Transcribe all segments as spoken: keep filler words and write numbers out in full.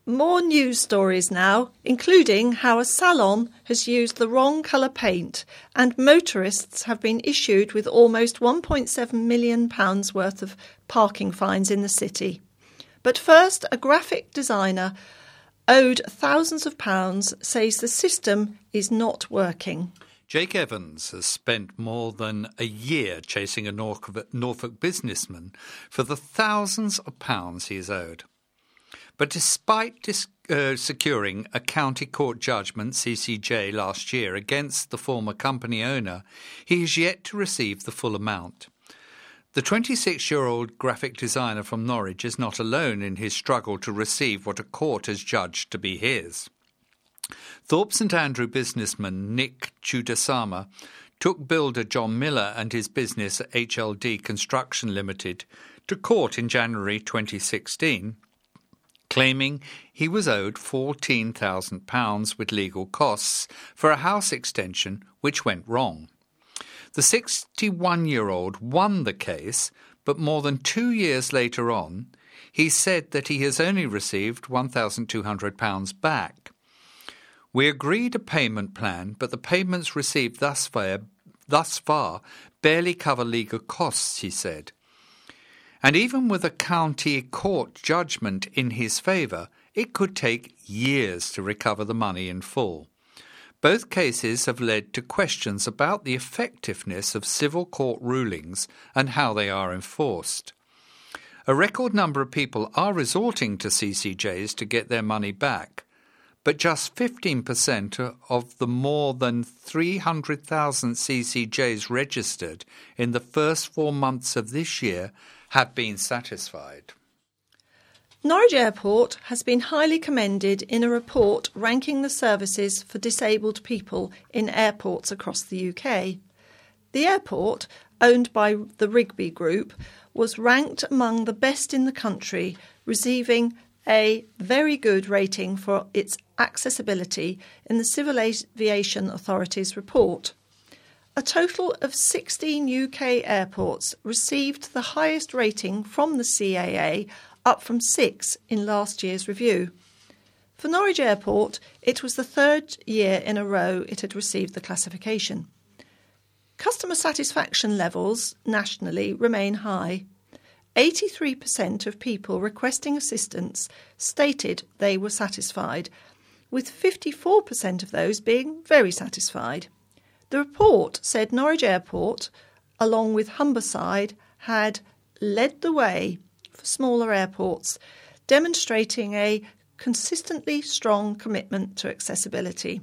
More news stories now, including how a salon has used the wrong colour paint and motorists have been issued with almost one point seven million pounds worth of parking fines in the city. But first, a graphic designer owed thousands of pounds says the system is not working. Jake Evans has spent more than a year chasing a Norfolk businessman for the thousands of pounds he is owed. But despite dis- uh, securing a county court judgment, C C J, last year against the former company owner, he is yet to receive the full amount. The twenty-six-year-old graphic designer from Norwich is not alone in his struggle to receive what a court has judged to be his. Thorpe St Andrew businessman Nick Chudasama took builder John Miller and his business H L D Construction Limited to court in January twenty sixteen, claiming he was owed fourteen thousand pounds with legal costs for a house extension which went wrong. The sixty-one-year-old won the case, but more than two years later on, he said that he has only received one thousand two hundred pounds back. We agreed a payment plan, but the payments received thus far, thus far barely cover legal costs, he said. And even with a county court judgment in his favour, it could take years to recover the money in full. Both cases have led to questions about the effectiveness of civil court rulings and how they are enforced. A record number of people are resorting to C C Js to get their money back, but just fifteen percent of the more than three hundred thousand C C Js registered in the first four months of this year have been satisfied. Norwich Airport has been highly commended in a report ranking the services for disabled people in airports across the U K. The airport, owned by the Rigby Group, was ranked among the best in the country, receiving a very good rating for its accessibility in the Civil Aviation Authority's report. A total of sixteen U K airports received the highest rating from the C A A, up from six in last year's review. For Norwich Airport, it was the third year in a row it had received the classification. Customer satisfaction levels nationally remain high. eighty-three percent of people requesting assistance stated they were satisfied, with fifty-four percent of those being very satisfied. The report said Norwich Airport, along with Humberside, had led the way for smaller airports, demonstrating a consistently strong commitment to accessibility.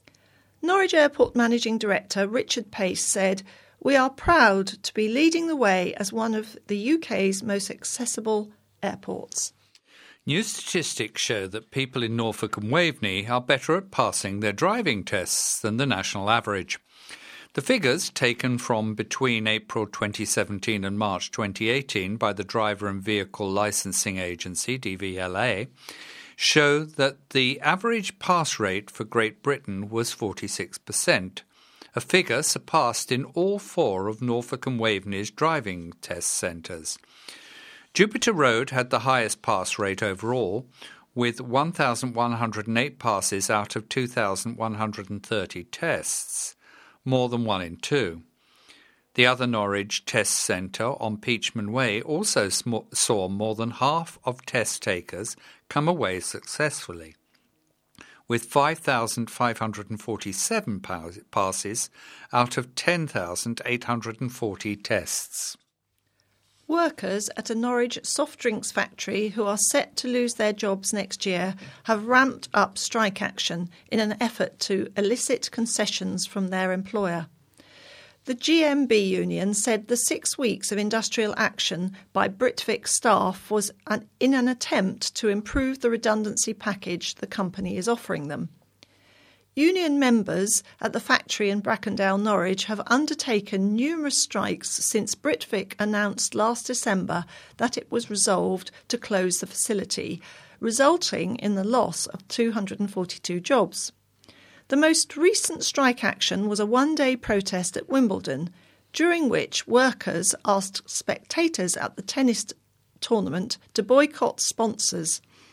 Norwich Airport Managing Director Richard Pace said, "We are proud to be leading the way as one of the U K's most accessible airports." New statistics show that people in Norfolk and Waveney are better at passing their driving tests than the national average. The figures, taken from between April twenty seventeen and March twenty eighteen by the Driver and Vehicle Licensing Agency, D V L A, show that the average pass rate for Great Britain was forty-six percent, a figure surpassed in all four of Norfolk and Waveney's driving test centres. Jupiter Road had the highest pass rate overall, with one thousand one hundred eight passes out of two thousand one hundred thirty tests, more than one in two. The other Norwich Test Centre on Peachman Way also sm- saw more than half of test takers come away successfully, with five thousand five hundred forty-seven pa- passes out of ten thousand eight hundred forty tests. Workers at a Norwich soft drinks factory who are set to lose their jobs next year have ramped up strike action in an effort to elicit concessions from their employer. The G M B union said the six weeks of industrial action by Britvic staff was an, in an attempt to improve the redundancy package the company is offering them. Union members at the factory in Brackendale, Norwich, have undertaken numerous strikes since Britvic announced last December that it was resolved to close the facility, resulting in the loss of two hundred forty-two jobs. The most recent strike action was a one-day protest at Wimbledon, during which workers asked spectators at the tennis tournament to boycott sponsors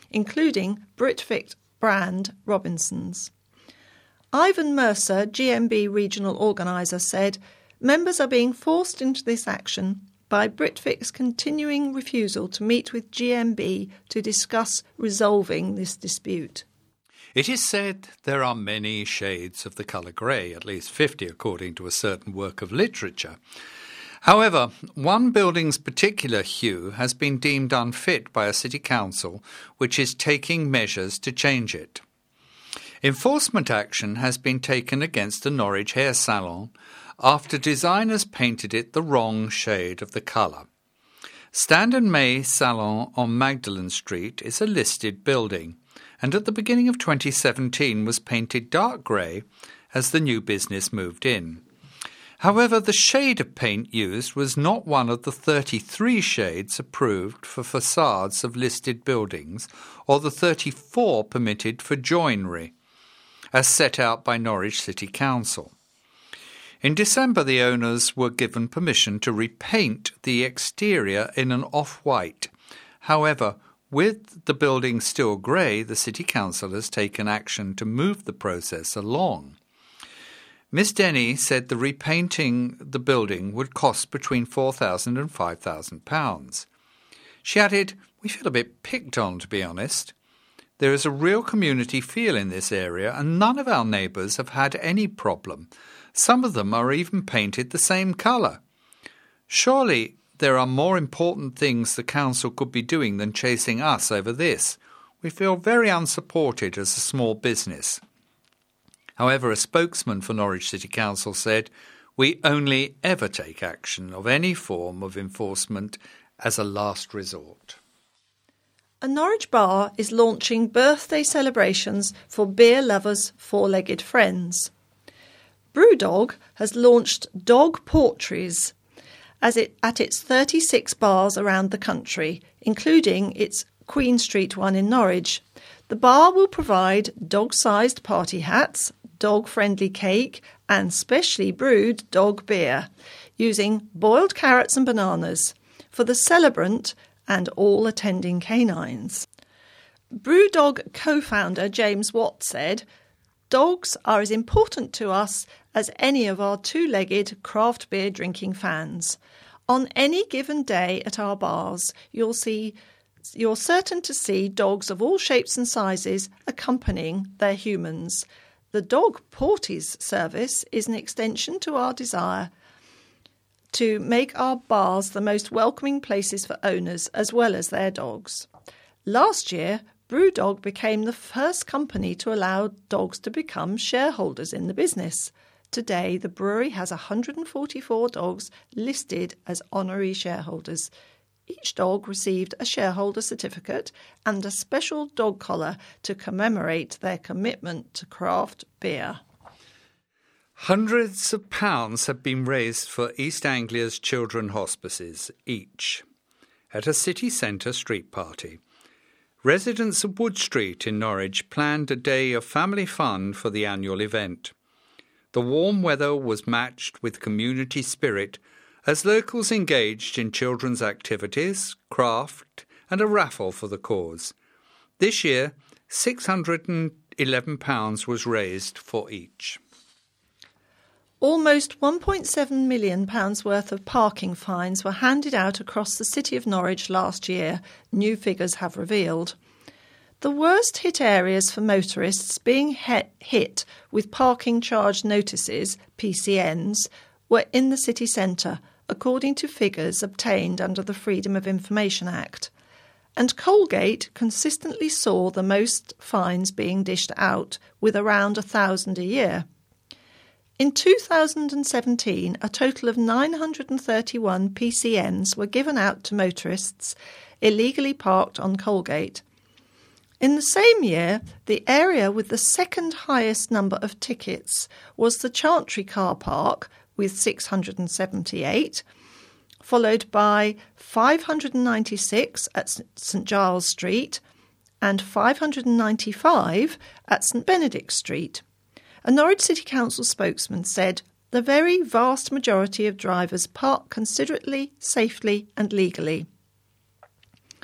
including Britvic brand Robinsons. Ivan Mercer, G M B regional organiser, said, "Members are being forced into this action by Britvic's continuing refusal to meet with G M B to discuss resolving this dispute." It is said there are many shades of the colour grey, at least fifty according to a certain work of literature. However, one building's particular hue has been deemed unfit by a city council, which is taking measures to change it. Enforcement action has been taken against the Norwich hair salon after designers painted it the wrong shade of the colour. Stand and May Salon on Magdalen Street is a listed building, and at the beginning of twenty seventeen was painted dark grey as the new business moved in. However, the shade of paint used was not one of the thirty-three shades approved for facades of listed buildings or the thirty-four permitted for joinery, as set out by Norwich City Council. In December, the owners were given permission to repaint the exterior in an off-white. However, with the building still grey, the City Council has taken action to move the process along. Miss Denny said the repainting the building would cost between four thousand pounds and five thousand pounds. She added, "We feel a bit picked on, to be honest. There is a real community feel in this area and none of our neighbours have had any problem. Some of them are even painted the same colour. Surely there are more important things the council could be doing than chasing us over this. We feel very unsupported as a small business." However, a spokesman for Norwich City Council said, "We only ever take action of any form of enforcement as a last resort." A Norwich bar is launching birthday celebrations for beer lovers' four-legged friends. Brewdog has launched dog portraits as it, at its thirty-six bars around the country, including its Queen Street one in Norwich. The bar will provide dog-sized party hats, dog-friendly cake and specially brewed dog beer, using boiled carrots and bananas for the celebrant and all attending canines. Brewdog co-founder James Watt said, "Dogs are as important to us as any of our two-legged craft beer drinking fans. On any given day at our bars, you'll see you're certain to see dogs of all shapes and sizes accompanying their humans. The dog porties service is an extension to our desire to make our bars the most welcoming places for owners as well as their dogs. Last year, Brewdog became the first company to allow dogs to become shareholders in the business. Today, the brewery has one hundred forty-four dogs listed as honorary shareholders. Each dog received a shareholder certificate and a special dog collar to commemorate their commitment to craft beer." Hundreds of pounds have been raised for East Anglia's children hospices, each, at a city centre street party. Residents of Wood Street in Norwich planned a day of family fun for the annual event. The warm weather was matched with community spirit as locals engaged in children's activities, craft and a raffle for the cause. This year, six hundred eleven pounds was raised for each. Almost one point seven million pounds worth of parking fines were handed out across the city of Norwich last year, new figures have revealed. The worst hit areas for motorists being hit with parking charge notices, P C Ns, were in the city centre, according to figures obtained under the Freedom of Information Act. And Colgate consistently saw the most fines being dished out, with around a thousand a year. In two thousand seventeen, a total of nine hundred thirty-one P C Ns were given out to motorists illegally parked on Colgate. In the same year, the area with the second highest number of tickets was the Chantry car park, with six hundred seventy-eight, followed by five hundred ninety-six at St Giles Street and five hundred ninety-five at St Benedict Street. A Norwich City Council spokesman said, "The very vast majority of drivers park considerately, safely and legally."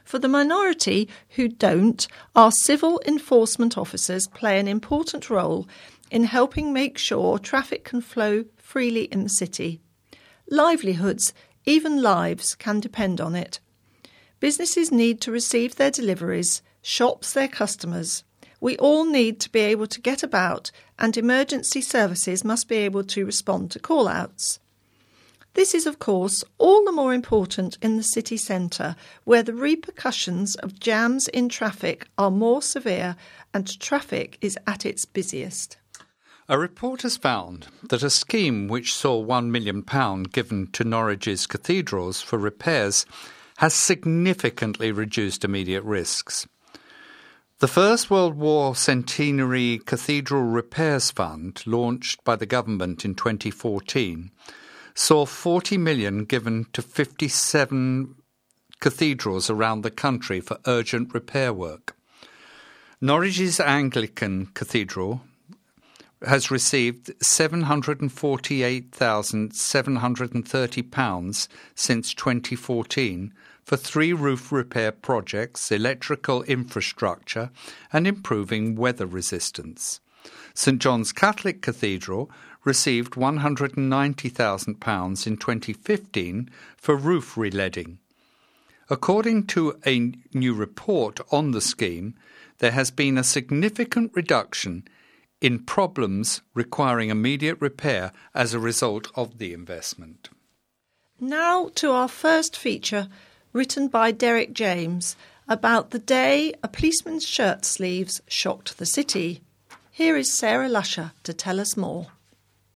For the minority who don't, our civil enforcement officers play an important role in helping make sure traffic can flow freely in the city. Livelihoods, even lives, can depend on it. Businesses need to receive their deliveries, shops their customers. We all need to be able to get about, and emergency services must be able to respond to call-outs. This is, of course, all the more important in the city centre, where the repercussions of jams in traffic are more severe and traffic is at its busiest. A report has found that a scheme which saw one million pounds given to Norwich's cathedrals for repairs has significantly reduced immediate risks. The First World War Centenary Cathedral Repairs Fund, launched by the government in twenty fourteen, saw forty million pounds given to fifty-seven cathedrals around the country for urgent repair work. Norwich's Anglican Cathedral has received seven hundred forty-eight thousand seven hundred thirty pounds since twenty fourteen for three roof repair projects, electrical infrastructure and improving weather resistance. St John's Catholic Cathedral received one hundred ninety thousand pounds in twenty fifteen for roof releading. According to a new report on the scheme, there has been a significant reduction in problems requiring immediate repair as a result of the investment. Now to our first feature, written by Derek James, about the day a policeman's shirt sleeves shocked the city. Here is Sarah Lusher to tell us more.